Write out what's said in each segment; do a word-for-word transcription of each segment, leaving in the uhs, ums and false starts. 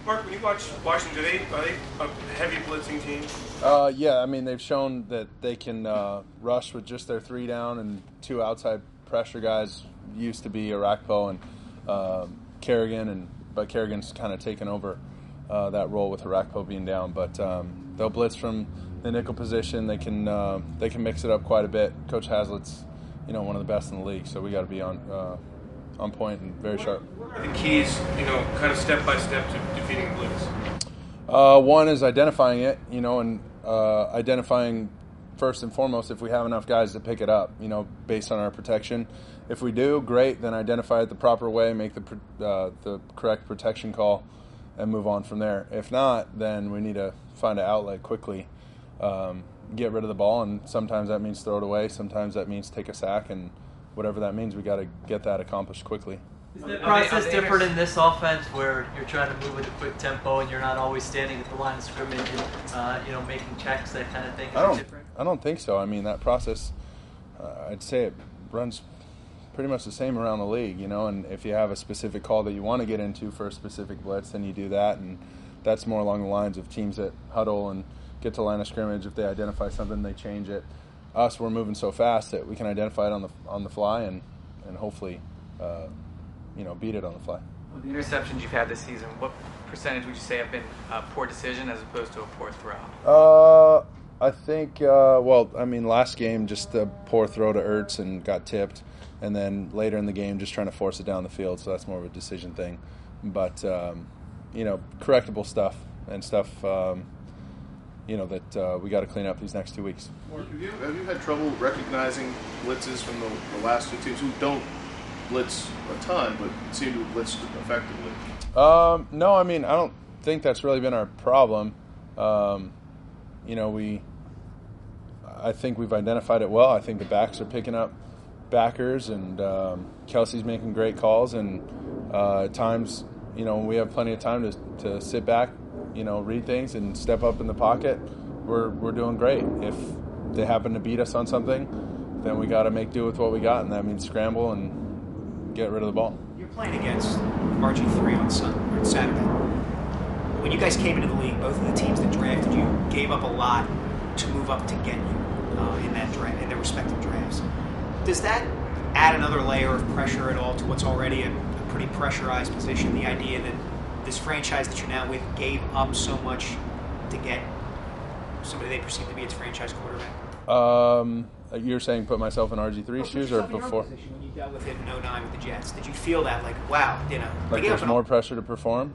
Mark, when you watch Washington, do they, are they a heavy blitzing team? Uh, yeah, I mean, they've shown that they can uh, rush with just their three down and two outside pressure guys. Used to be Arakpo and uh, Kerrigan, and but Kerrigan's kind of taken over uh, that role with Arakpo being down. But um, they'll blitz from the nickel position. They can uh, they can mix it up quite a bit. Coach Haslett's, you know, one of the best in the league, so we got to be on uh, on point and very sharp. What are the keys, you know, kind of step by step to defeating blitz? Uh, one is identifying it, you know, and uh, identifying first and foremost if we have enough guys to pick it up, you know, based on our protection. If we do, great, then identify it the proper way, make the uh, the correct protection call, and move on from there. If not, then we need to find an outlet quickly, um, get rid of the ball, and sometimes that means throw it away, sometimes that means take a sack, and whatever that means, we got to get that accomplished quickly. Is the process different in this offense where you're trying to move with a quick tempo and you're not always standing at the line of scrimmage and uh, you know, making checks, that kind of thing? Is I don't. it different? I don't think so. I mean, that process, uh, I'd say it runs pretty much the same around the league, you know. And if you have a specific call that you want to get into for a specific blitz, then you do that, and that's more along the lines of teams that huddle and get to line of scrimmage. If they identify something, they change it. Us, we're moving so fast that we can identify it on the on the fly and and hopefully. Uh, you know, beat it on the fly. With the interceptions you've had this season, what percentage would you say have been a poor decision as opposed to a poor throw? Uh, I think, uh, well, I mean, last game, just a poor throw to Ertz and got tipped. And then later in the game, just trying to force it down the field, so that's more of a decision thing. But, um, you know, correctable stuff and stuff, um, you know, that uh, we got to clean up these next two weeks. Mark, have you, have you had trouble recognizing blitzes from the, the last two teams who don't blitz a ton, but seem to have blitzed effectively? Um, no, I mean, I don't think that's really been our problem. Um, you know, we, I think we've identified it well. I think the backs are picking up backers, and um, Kelsey's making great calls, and uh, at times, you know, we have plenty of time to to sit back, you know, read things and step up in the pocket. We're we're doing great. If they happen to beat us on something, then we got to make do with what we got, and that means scramble and get rid of the ball. You're playing against R G three on Sunday, or Saturday. When you guys came into the league, both of the teams that drafted you gave up a lot to move up to get you uh, in that draft, in their respective drafts. Does that add another layer of pressure at all to what's already a, a pretty pressurized position? The idea that this franchise that you're now with gave up so much to get somebody they perceive to be its franchise quarterback? Um, you're saying put myself in R G three's shoes or before? When you dealt with it in oh nine with the Jets, did you feel that, like, wow, you know? Like there's more pressure to perform?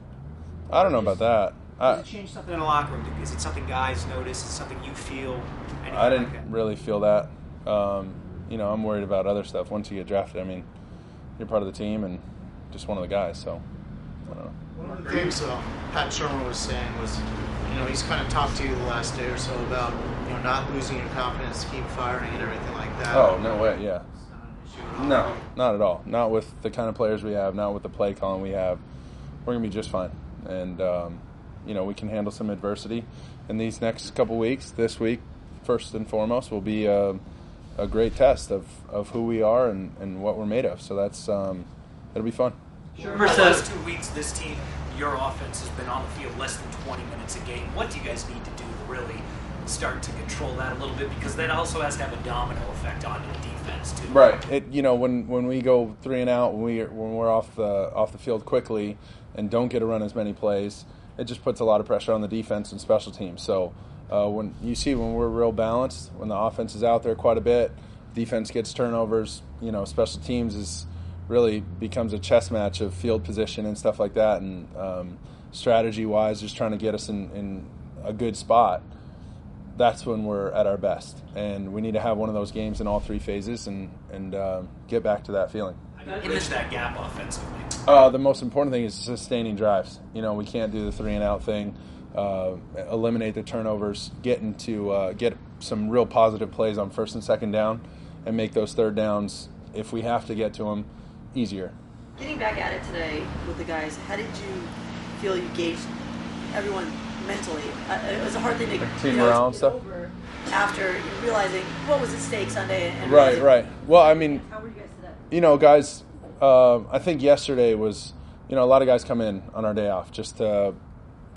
I don't know about that. Does I, it change something in the locker room? Is it something guys notice? Is it something you feel? I didn't like that? really feel that. Um, you know, I'm worried about other stuff. Once you get drafted, I mean, you're part of the team and just one of the guys, so I don't know. One of the things uh, Pat Shermer was saying was, you know, he's kind of talked to you the last day or so about, you know, not losing your confidence, keep firing and everything like that. Oh, no way, yeah. It's not an issue at all. No, not at all. Not with the kind of players we have, not with the play calling we have. We're going to be just fine. And, um, you know, we can handle some adversity. And these next couple weeks, this week, first and foremost, will be a, a great test of, of who we are and, and what we're made of. So that's, um, it'll be fun. Sure. The last two weeks, this team, your offense has been on the field less than twenty minutes a game. What do you guys need to do to really start to control that a little bit? Because that also has to have a domino effect on the defense too. Right. It you know when, when we go three and out, when we when we're off the off the field quickly and don't get to run as many plays, it just puts a lot of pressure on the defense and special teams. So uh, when you see when we're real balanced, when the offense is out there quite a bit, defense gets turnovers. You know, special teams is really becomes a chess match of field position and stuff like that, and um, strategy-wise, just trying to get us in, in a good spot. That's when we're at our best, and we need to have one of those games in all three phases and and uh, get back to that feeling. Bridge that gap offensively. Uh, the most important thing is sustaining drives. You know, we can't do the three and out thing. Uh, eliminate the turnovers, get into uh, get some real positive plays on first and second down, and make those third downs, if we have to get to them, easier. Getting back at it today with the guys, how did you feel you gauged everyone mentally? Uh, it was a hard thing to like team you know, morale and get stuff. over after realizing what was at stake Sunday. And Right, right. Well, I mean, how were you guys today? you know, guys, uh, I think yesterday was, you know, a lot of guys come in on our day off just to,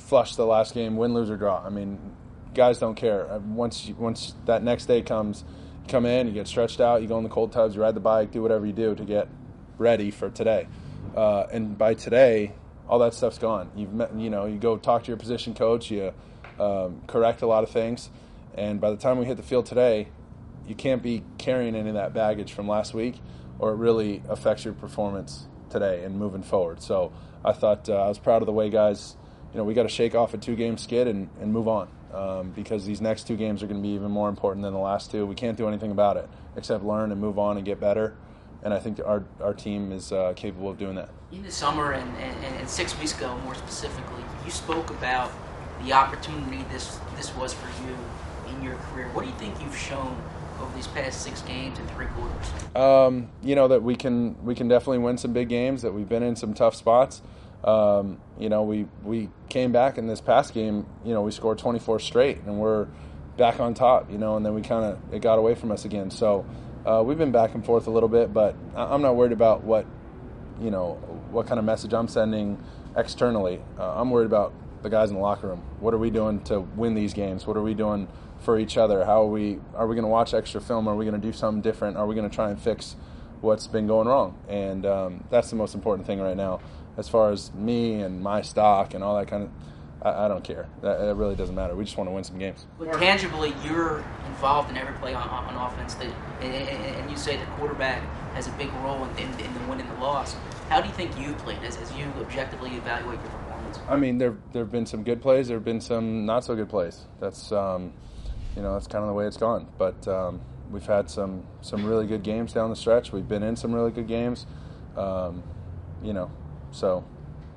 flush the last game, win, lose, or draw. I mean, guys don't care. Once you, once that next day comes, you come in, you get stretched out, you go in the cold tubs, you ride the bike, do whatever you do to get ready for today. Uh, and by today, all that stuff's gone. You've met, you know, you go talk to your position coach, you um, correct a lot of things, and by the time we hit the field today, you can't be carrying any of that baggage from last week, or it really affects your performance today and moving forward. So I thought uh, I was proud of the way guys, you know, we got to shake off a two-game skid and, and move on um, because these next two games are going to be even more important than the last two. We can't do anything about it except learn and move on and get better, and I think our our team is uh, capable of doing that. In the summer and, and, and six weeks ago, more specifically, you spoke about the opportunity this this was for you in your career. What do you think you've shown over these past six games and three quarters? Um, you know, that we can we can definitely win some big games, that we've been in some tough spots. Um, you know, we, we came back in this past game, you know, we scored twenty-four straight, and we're back on top, you know, and then we kind of, it got away from us again. So uh, we've been back and forth a little bit, but I'm not worried about what, you know, what kind of message I'm sending externally. Uh, I'm worried about the guys in the locker room. What are we doing to win these games? What are we doing for each other? How are we are we going to watch extra film? Are we going to do something different? Are we going to try and fix what's been going wrong? And um, that's the most important thing right now. As far as me and my stock and all that kind of, I, I don't care. That, it really doesn't matter. We just want to win some games. But tangibly, you're involved in every play on, on offense, that, and, and you say the quarterback has a big role in, in, in the win and the loss. How do you think you played as, as you objectively evaluate your performance? I mean, there there have been some good plays. There have been some not so good plays. That's um, you know, that's kind of the way it's gone. But um, we've had some some really good games down the stretch. We've been in some really good games. Um, you know, so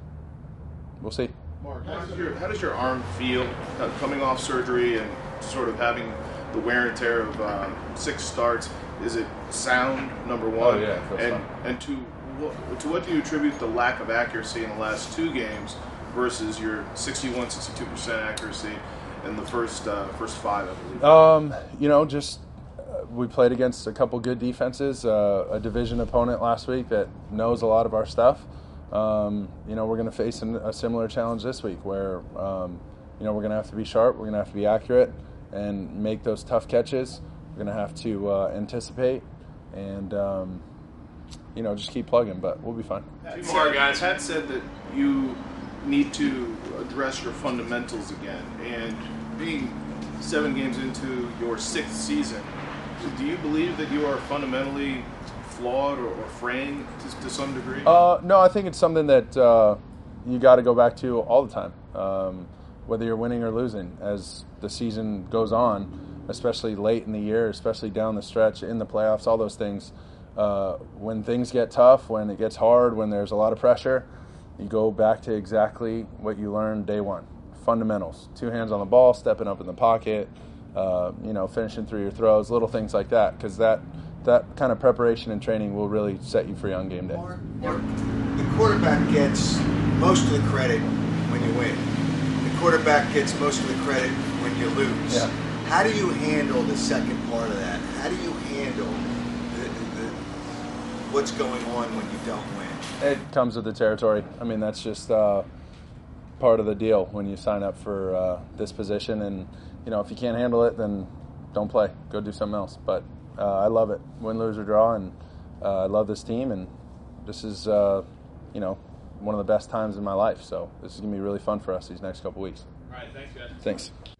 we'll see. Mark, how does your, how does your arm feel uh, coming off surgery and sort of having the wear and tear of uh, six starts? Is it sound, number one? Oh, yeah, it feels and fine. and to what, to what do you attribute the lack of accuracy in the last two games versus your sixty-one, sixty-two percent accuracy in the first uh, first five, I believe? Um, you know, just uh, we played against a couple good defenses, uh, a division opponent last week that knows a lot of our stuff. Um, you know, we're going to face an, a similar challenge this week where, um, you know, we're going to have to be sharp, we're going to have to be accurate and make those tough catches. We're going to have to uh, anticipate and, um, you know, just keep plugging, but we'll be fine. Two more guys. Pat said that you need to address your fundamentals again, and being seven games into your sixth season, do you believe that you are fundamentally flawed or, or fraying to, to some degree? Uh, no, I think it's something that uh, you got to go back to all the time, um, whether you're winning or losing as the season goes on, especially late in the year, especially down the stretch in the playoffs, all those things. Uh, when things get tough, when it gets hard, when there's a lot of pressure, you go back to exactly what you learned day one. Fundamentals. Two hands on the ball, stepping up in the pocket, uh, you know, finishing through your throws, little things like that, because that that kind of preparation and training will really set you free on game day. Mark, Mark, the quarterback gets most of the credit when you win. The quarterback gets most of the credit when you lose. Yeah. How do you handle the second part of that? How do you handle the, the, the, what's going on when you don't win? It comes with the territory. I mean, that's just uh, part of the deal when you sign up for uh, this position. And, you know, if you can't handle it, then don't play. Go do something else. But uh, I love it. Win, lose, or draw. And uh, I love this team. And this is, uh, you know, one of the best times in my life. So this is going to be really fun for us these next couple weeks. All right, thanks, guys. Thanks.